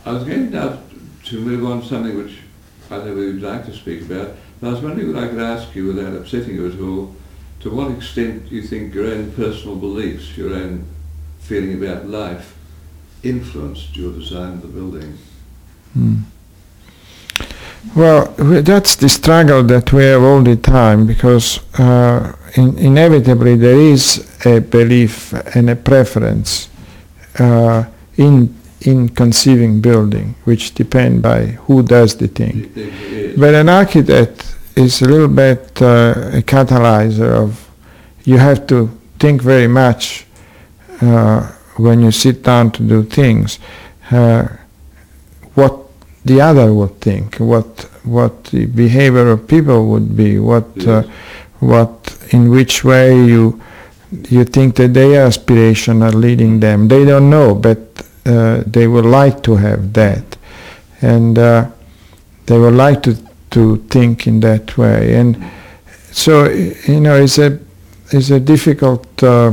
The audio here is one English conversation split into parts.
I was going now to move on to something which I know we would like to speak about, but I was wondering whether I could ask you, without upsetting you at all, to what extent you think your own personal beliefs, your own feeling about life, influenced your design of the building? Well, that's the struggle that we have all the time, because inevitably there is a belief and a preference in conceiving building, which depend by who does the thing. But an architect is a little bit a catalyzer of, you have to think very much when you sit down to do things, what the other would think, what the behavior of people would be, what in which way you think that their aspiration are leading them. They don't know, but they would like to have that, and they would like to think in that way. And so, it's a difficult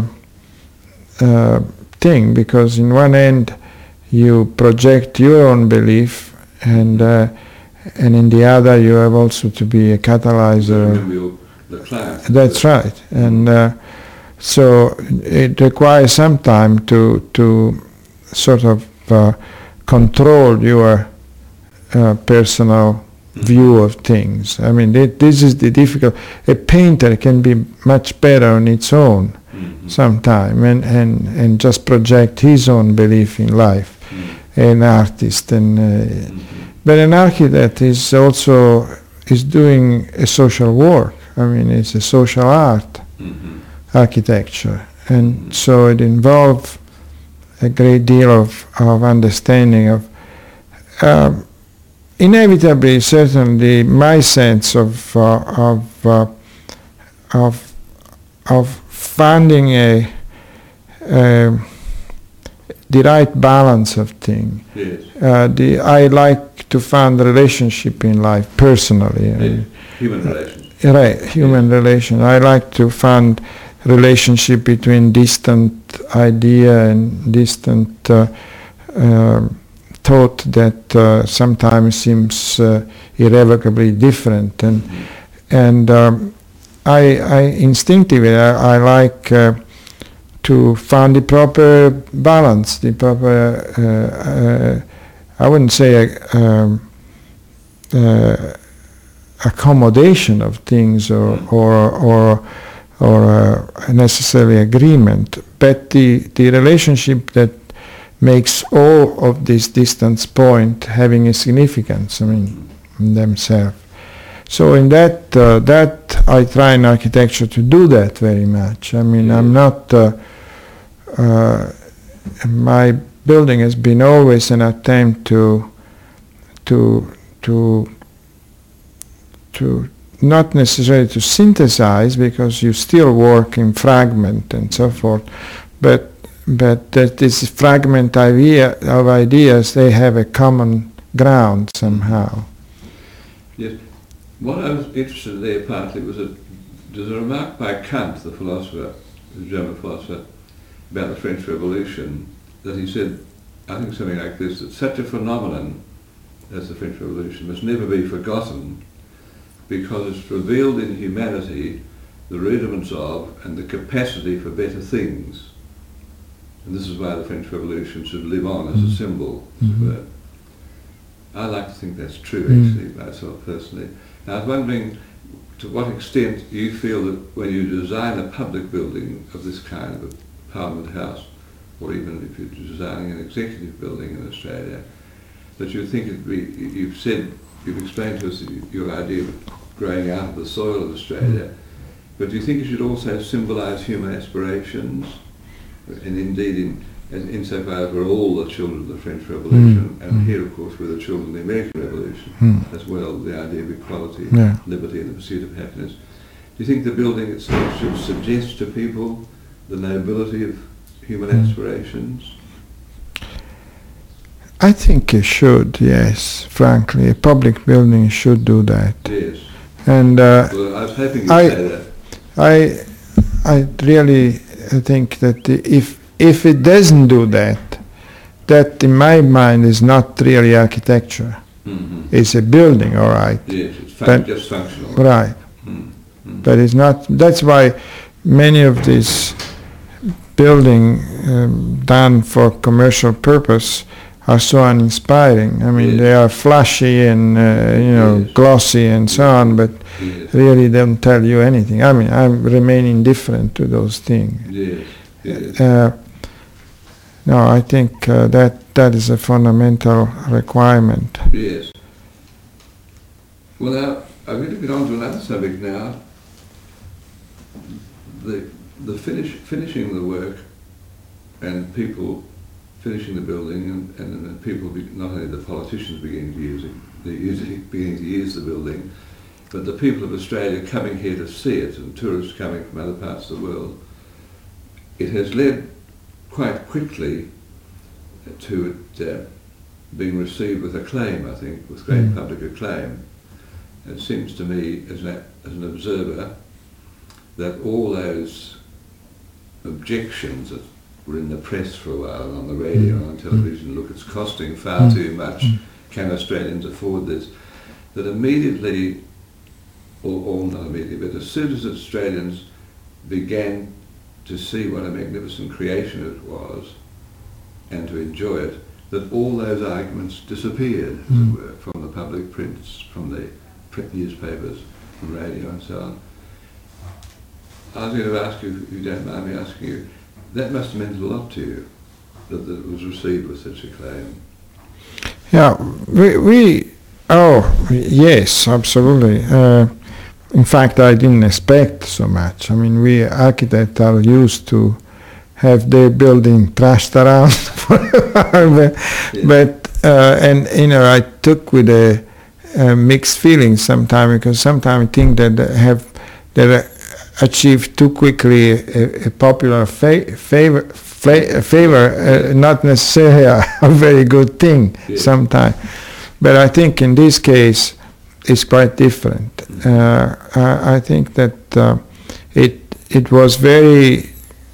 thing, because in one end you project your own belief, and in the other you have also to be a catalyzer. That's right. And so it requires some time to sort of control your personal view of things. I mean, this is the difficult. A painter can be much better on its own sometime, and just project his own belief in life. An artist, but an architect is also doing a social work. I mean, it's a social art, architecture, and so it involves a great deal of understanding of. Inevitably, certainly, my sense of finding the right balance of things. Yes. I like to find relationship in life personally. Yes. Human relations. Right, human relations. I like to find relationship between distant idea and distant thought that sometimes seems irrevocably different, and I instinctively I like to find the proper balance, the proper I wouldn't say accommodation of things or necessarily agreement, but the relationship that makes all of this distance point having a significance, I mean, in themselves. So in that I try in architecture to do that very much. I mean, I'm not, my building has been always an attempt to not necessarily to synthesize, because you still work in fragment and so forth, but that this fragment of ideas, they have a common ground somehow. Yes. What I was interested in there partly was there's a remark by Kant, the philosopher, the German philosopher, about the French Revolution, that he said, I think something like this, that such a phenomenon as the French Revolution must never be forgotten, because it's revealed in humanity the rudiments of and the capacity for better things. And this is why the French Revolution should live on as a symbol. I like to think that's true, actually, myself personally. Now, I was wondering to what extent you feel that when you design a public building of this kind, of a Parliament House, or even if you're designing an executive building in Australia, that you think it'd be, you've explained to us your idea of growing out of the soil of Australia, but do you think it should also symbolise human aspirations? And indeed, insofar as we're all the children of the French Revolution, and here, of course, we're the children of the American Revolution as well, the idea of equality, liberty, and the pursuit of happiness. Do you think the building itself should suggest to people the nobility of human aspirations? I think it should, yes, frankly. A public building should do that. Yes. And well, I was hoping you'd say that. I really think that if it doesn't do that, that in my mind is not really architecture. Mm-hmm. It's a building, all right. Yes, it's just functional. Right. Mm-hmm. But it's not. That's why many of these building done for commercial purpose are so uninspiring. I mean, yes. they are flashy and yes. glossy and so on, but yes. really don't tell you anything. I mean, I remain indifferent to those things. Yes. Yes. No, I think that is a fundamental requirement. Yes. Well, now, I'm going to get on to another subject now. The finishing the work and people finishing the building and people, not only the politicians beginning to use the building, but the people of Australia coming here to see it and tourists coming from other parts of the world. It has led quite quickly to it being received with acclaim, I think, with great public acclaim. It seems to me, as an observer, that all those objections that were in the press for a while and on the radio and on television, look, it's costing far too much, can Australians afford this, that immediately, or not immediately, but as soon as Australians began to see what a magnificent creation it was and to enjoy it, that all those arguments disappeared, as it were, from the public prints, from the print newspapers, from radio and so on. I was going to ask you, if you don't mind me asking you, that must have meant a lot to you, that it was received with such acclaim. Yeah, yes, absolutely. In fact, I didn't expect so much. I mean, we architects are used to have their building trashed around for a while, but I took with a mixed feelings sometimes, because sometimes I think that achieve too quickly a popular favor, not necessarily a very good thing sometimes. But I think in this case it's quite different. I think that it was very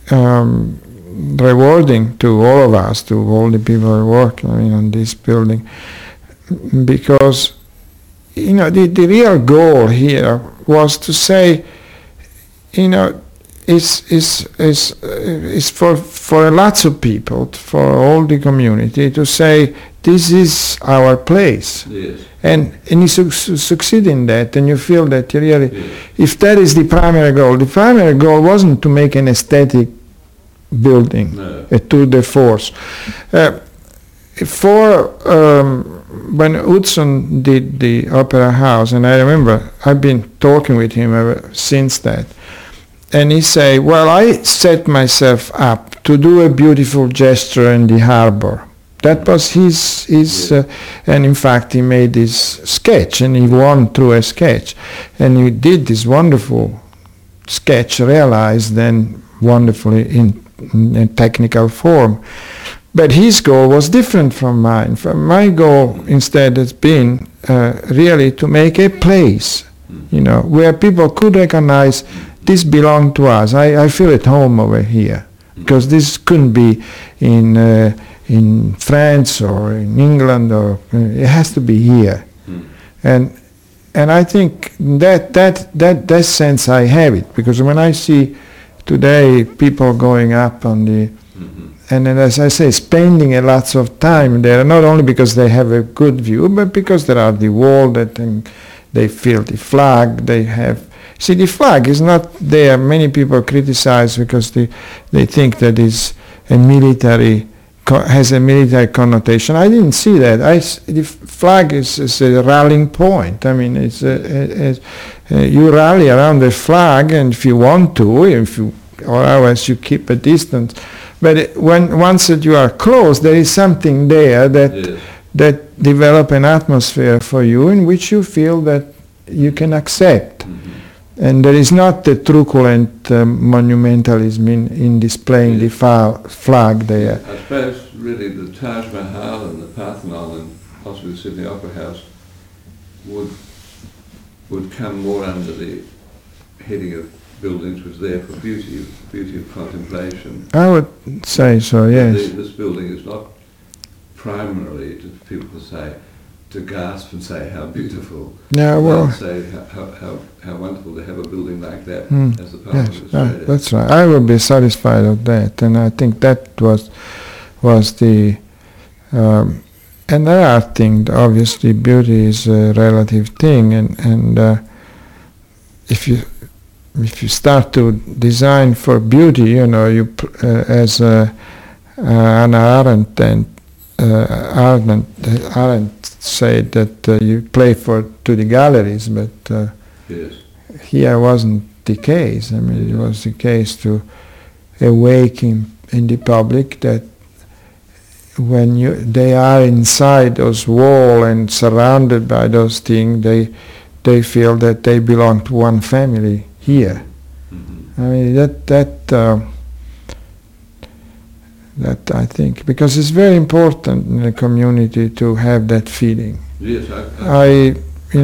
rewarding to all of us, to all the people who are working on this building, because the real goal here was to say, it's for lots of people, for all the community, to say this is our place. Yes. And you succeed in that, and you feel that you really, if that is the primary goal wasn't to make an aesthetic building, a tour de force. When Utzon did the Opera House, and I remember I've been talking with him ever since that, and he said, well, I set myself up to do a beautiful gesture in the harbor. That was his and in fact he made this sketch, and he won through a sketch, and he did this wonderful sketch, realized then wonderfully in technical form. But his goal was different from mine. My goal instead has been really to make a place, where people could recognize this belonged to us. I feel at home over here, because this couldn't be in France or in England, or it has to be here. And I think that sense I have it, because when I see today people going up on the and then, as I say, spending a lots of time there, not only because they have a good view, but because there are the wall that they feel the flag, they have. See, the flag is not there. Many people criticize because they think that is a military, has a military connotation. I didn't see that. The flag is a rallying point. I mean, it's you rally around the flag, and if you want to, or otherwise you keep a distance. But once that you are close, there is something there that develop an atmosphere for you in which you feel that you can accept. And there is not the truculent monumentalism in displaying the flag there. I suppose really the Taj Mahal and the Parthenon and possibly the Sydney Opera House would come more under the heading of buildings was there for beauty of contemplation. I would say so, yes. This building is not primarily to people to say, to gasp and say how beautiful. Yeah, well, say how wonderful to have a building like that as the Parliament yes, of Australia. that's right. I would be satisfied of that, and I think that was the. And there are things. Obviously, beauty is a relative thing, and if you start to design for beauty, you know, as Hannah Arendt and Arendt said that you play to the galleries, but yes. Here wasn't the case. I mean, it was the case to awaken in the public that when they are inside those walls and surrounded by those things, they feel that they belong to one family here. Mm-hmm. I mean that I think, because it's very important in a community to have that feeling. Yes, I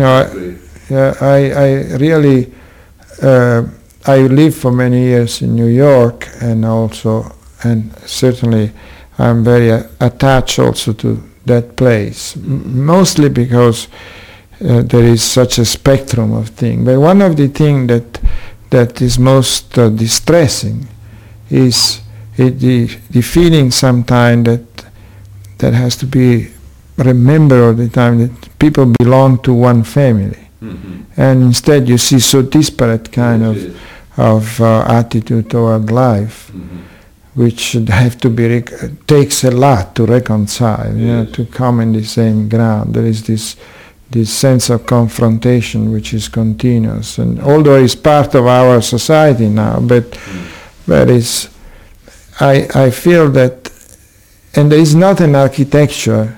really I lived for many years in New York, and certainly I'm very attached also to that place, mostly because there is such a spectrum of things. But one of the things that is most distressing is the feeling sometimes that has to be remembered all the time, that people belong to one family. Mm-hmm. And instead you see so disparate kind of attitude toward life. Mm-hmm. Which should have to be takes a lot to reconcile, you know, to come in the same ground. There is this sense of confrontation which is continuous, and although it's part of our society now, but it's I feel that, and there is not an architecture,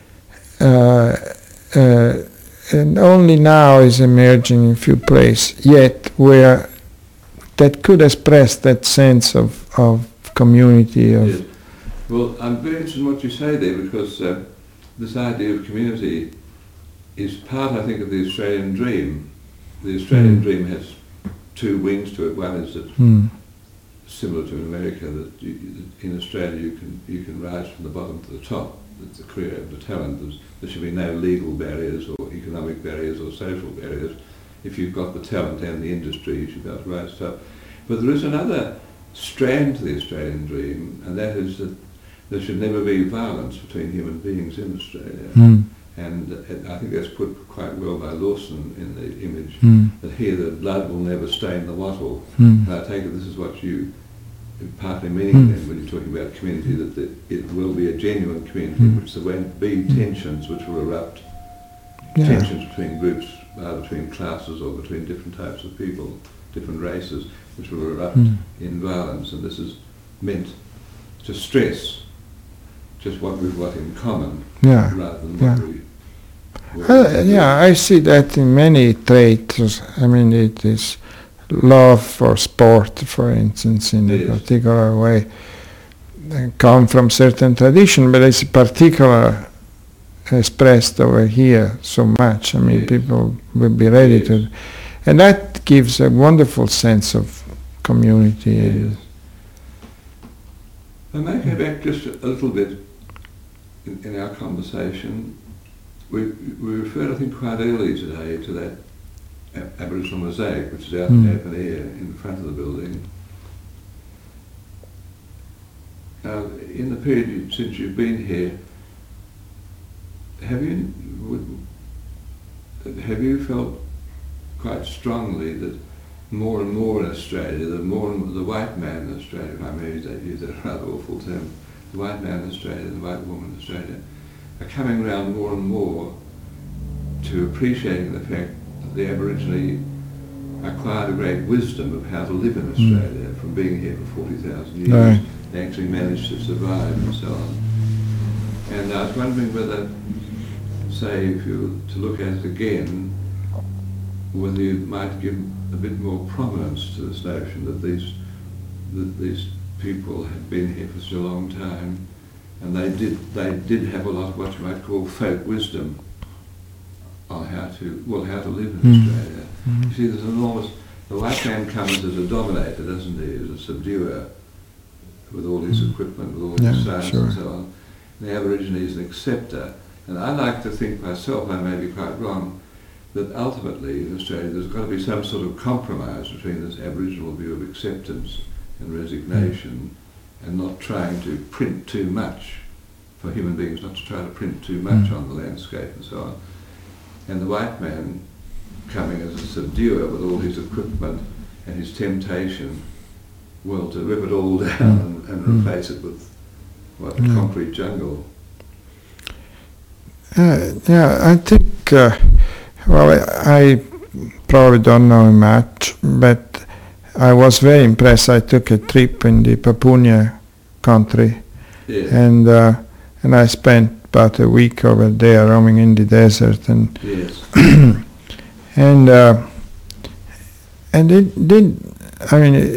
and only now is emerging in few places yet where that could express that sense of community. Yes. Well, I'm very interested in what you say there, because this idea of community is part, I think, of the Australian dream. The Australian dream has two wings to it. One is that, similar to in America, that in Australia you can rise from the bottom to the top. It's the career of the talent. There should be no legal barriers or economic barriers or social barriers. If you've got the talent and the industry, you should be able to rise to the top. But there is another strand to the Australian dream, and that is that there should never be violence between human beings in Australia. And I think that's put quite well by Lawson in the image, that here the blood will never stain the wattle. And I take it this is what you partly meaning then when you're talking about community, that it will be a genuine community in which there won't be tensions which will erupt, tensions between groups, between classes or between different types of people, different races, which will erupt in violence. And this is meant to stress just what we've got in common, rather than what we... I see that in many traits. I mean, it is love for sport, for instance, in a particular way, come from certain tradition, but it's particular expressed over here so much. I mean, people will be ready to... And that gives a wonderful sense of community. Yes. I may go back just a little bit in our conversation. We referred, I think, quite early today to that Aboriginal mosaic, which is out in open air in front of the building. Now, in the period since you've been here, have you felt quite strongly that more and more in Australia, the white man in Australia, if I may use that rather awful term, the white man in Australia, the white woman in Australia, are coming around more and more to appreciating the fact that the Aborigine acquired a great wisdom of how to live in Australia from being here for 40,000 years. Right. They actually managed to survive and so on. And I was wondering whether, say, if you were to look at it again, whether you might give a bit more prominence to this notion that these people have been here for such a long time, and they did have a lot of what you might call folk wisdom on how to live in Australia. You see, there's enormous... The white man comes as a dominator, doesn't he, as a subduer, with all his equipment, with all his science and so on. the Aborigine is an acceptor. And I like to think myself, I may be quite wrong, that ultimately in Australia there's got to be some sort of compromise between this Aboriginal view of acceptance and resignation and not trying to print too much for human beings, not to try to print too much on the landscape and so on. And the white man coming as a subduer with all his equipment and his temptation, well, to rip it all down and replace it with, what, a concrete jungle. I think, well, I probably don't know much, but I was very impressed. I took a trip in the Papunya country, and I spent about a week over there roaming in the desert, and and it did. I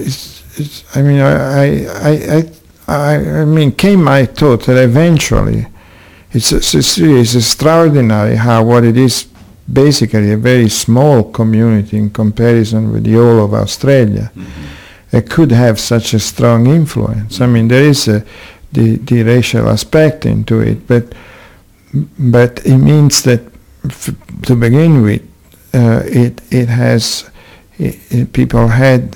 mean, came my thought that eventually it's extraordinary how what it is basically a very small community in comparison with the whole of Australia. It could have such a strong influence. I mean, there is the racial aspect into it, but it means that to begin with, it has people had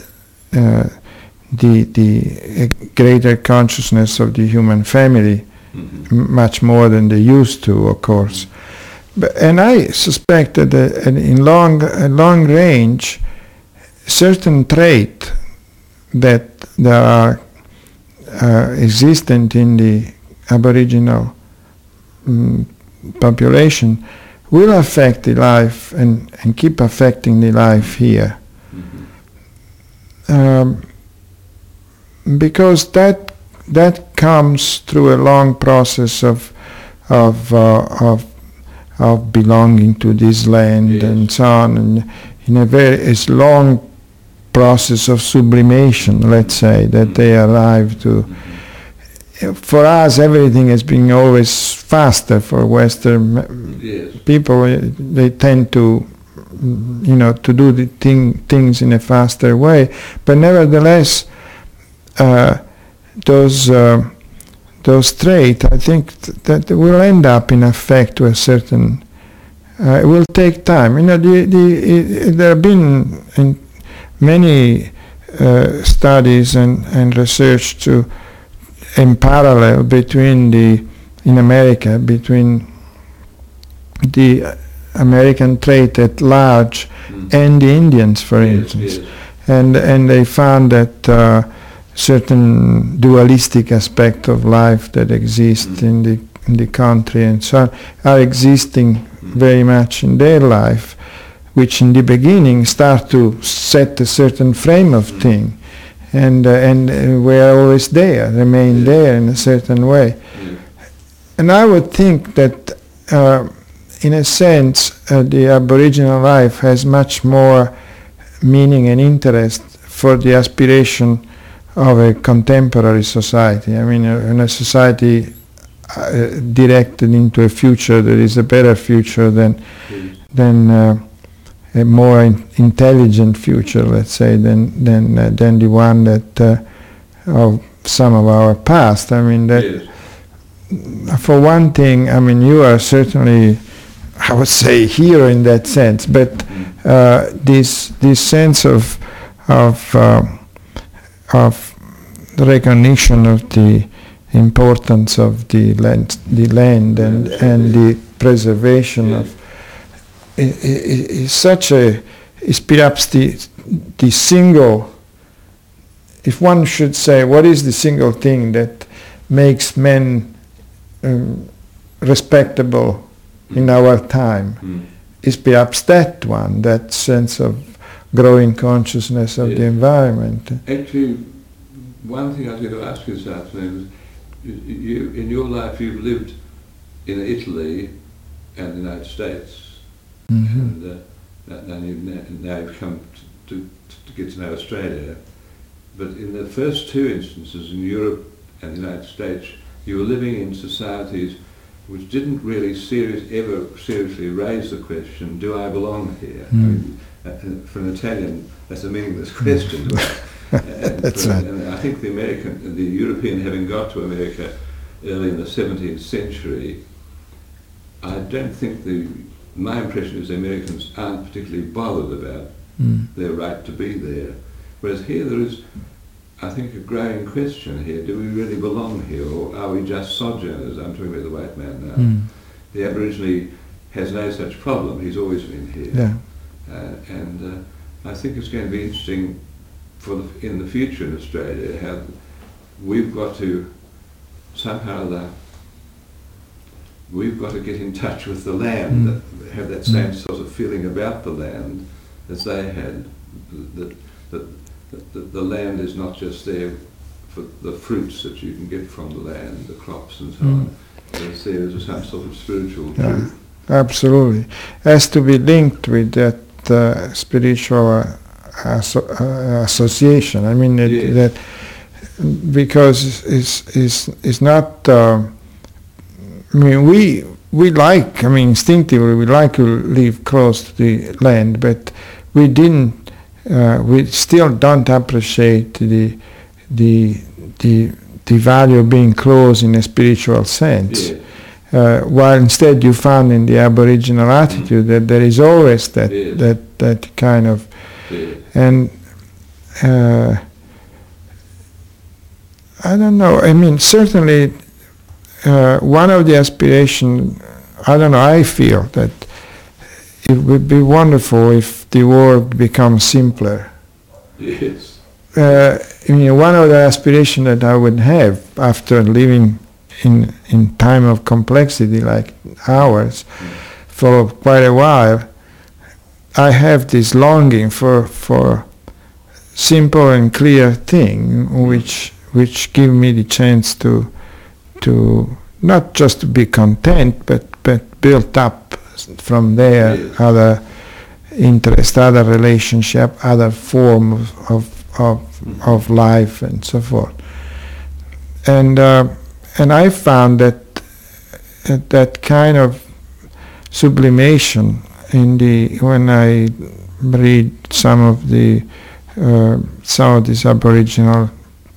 the greater consciousness of the human family, much more than they used to, of course. And I suspect that in long range, certain traits that are existent in the Aboriginal population will affect the life and keep affecting the life here. Because that comes through a long process of belonging to this land and so on, and in a very long process of sublimation, let's say, that they arrive to. For us, everything has been always faster. For Western people, they tend to, to do the things in a faster way. But nevertheless, those traits, I think that will end up in effect to a certain. It will take time. There have been many studies and research in parallel between in America between the American trait at large and the Indians, for instance, and they found that certain dualistic aspect of life that exists in the country and so on are existing very much in their life, which in the beginning start to set a certain frame of thing, and we're always there, remain there in a certain way. And I would think that in a sense the Aboriginal life has much more meaning and interest for the aspiration of a contemporary society. I mean, in a society directed into a future that is a better future than a more intelligent future, let's say, than the one that of some of our past. I mean, that for one thing, I mean, you are certainly, I would say, a hero in that sense. But this sense of recognition of the importance of the land and the preservation of is perhaps the single, if one should say, what is the single thing that makes men respectable in our time, is perhaps that one, that sense of growing consciousness of the environment. Actually, one thing I was going to ask you this afternoon is, you, in your life, you've lived in Italy and the United States, and now you've come to get to know Australia. But in the first two instances, in Europe and the United States, you were living in societies which didn't really ever seriously raise the question, do I belong here? I mean, for an Italian, that's a meaningless question. That's right. And I think the European, having got to America, early in the 17th century, I don't think my impression is the Americans aren't particularly bothered about their right to be there. Whereas here there is, I think, a growing question here. Do we really belong here, or are we just sojourners? I'm talking about the white man now. The Aborigine has no such problem. He's always been here. Yeah. And I think it's going to be interesting in the future in Australia how we've got to somehow we've got to get in touch with the land, have that same sort of feeling about the land as they had. That the land is not just there for the fruits that you can get from the land, the crops and so on. But it's there as some sort of spiritual truth. Absolutely. Has to be linked with that spiritual association. I mean, that because it's not. I mean, we like. I mean, instinctively we like to live close to the land, but we didn't. We still don't appreciate the value of being close in a spiritual sense. While instead you found in the Aboriginal attitude that there is always that kind of, and I don't know. I mean, certainly one of the aspirations. I don't know. I feel that it would be wonderful if the world becomes simpler. Yes. I mean, one of the aspirations that I would have after living in time of complexity like ours for quite a while, I have this longing for simple and clear thing which give me the chance to not just to be content but build up from there other interest, other relationship, other form of life and so forth. And I found that kind of sublimation when I read some of this Aboriginal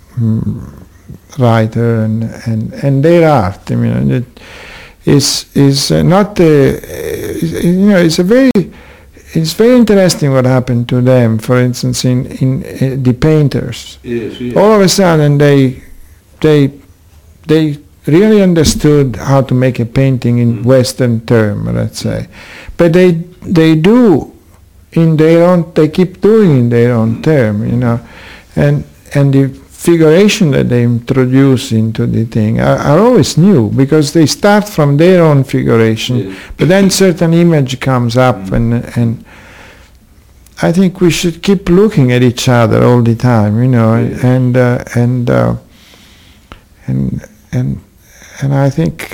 writer and their art. I mean, it is not it's very interesting what happened to them. For instance, in the painters, all of a sudden they really understood how to make a painting in Western term, let's say, but they do in their own. They keep doing in their own term, and the figuration that they introduce into the thing are always new because they start from their own figuration, but then certain image comes up, and I think we should keep looking at each other all the time, and I think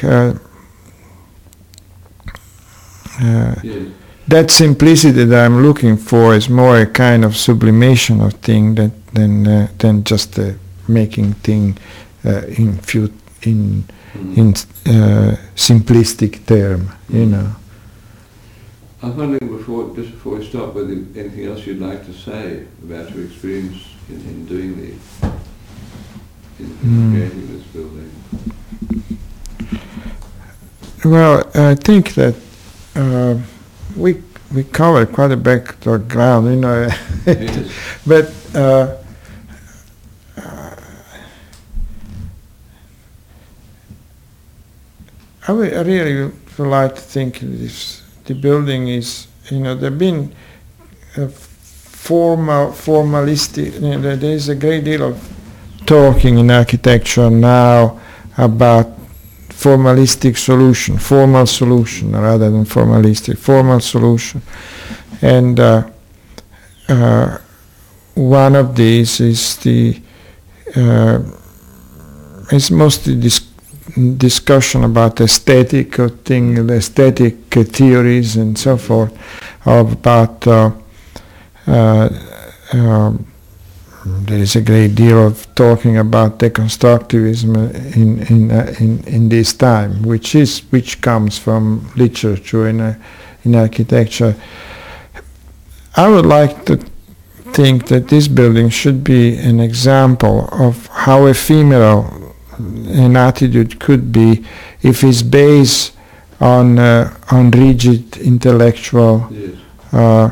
that simplicity that I'm looking for is more a kind of sublimation of thing than just making thing in simplistic term, I was wondering just before we stop, whether anything else you'd like to say about your experience in doing creating this building. Well, I think that we covered quite a background, Yes. but I really would like to think the building is, there've been formalistic. There is a great deal of talking in architecture now about formalistic solution, formal solution rather than formalistic, formal solution. And one of these is it's mostly discussion about aesthetic of things, aesthetic theories and so forth, about there is a great deal of talking about deconstructivism in this time, which comes from literature in architecture. I would like to think that this building should be an example of how ephemeral an attitude could be if it's based on rigid intellectual Yes.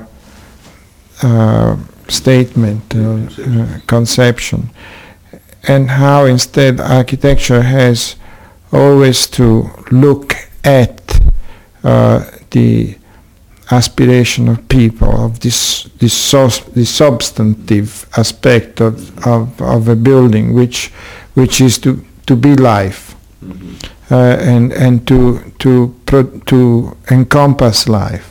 statement, conception, and how instead architecture has always to look at the aspiration of people, of this substantive aspect of a building, which is to be life, and to encompass life.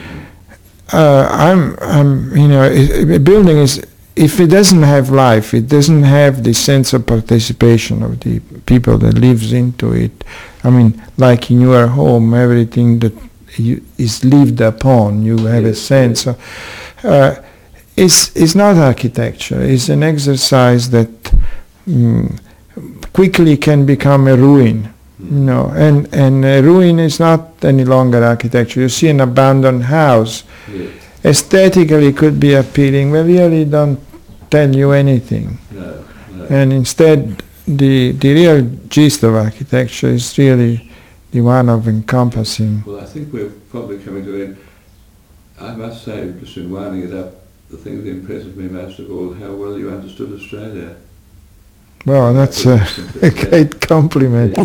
A building is, if it doesn't have life, it doesn't have the sense of participation of the people that lives into it. I mean, like in your home, everything that is lived upon, you have a sense of. It's not architecture. It's an exercise that quickly can become a ruin. And a ruin is not any longer architecture. You see an abandoned house, aesthetically could be appealing, but really don't tell you anything. No. And instead, the real gist of architecture is really the one of encompassing. Well, I think we're probably coming to an end. I must say, just in winding it up, the thing that impresses me most of all is how well you understood Australia. Well, that's a great compliment.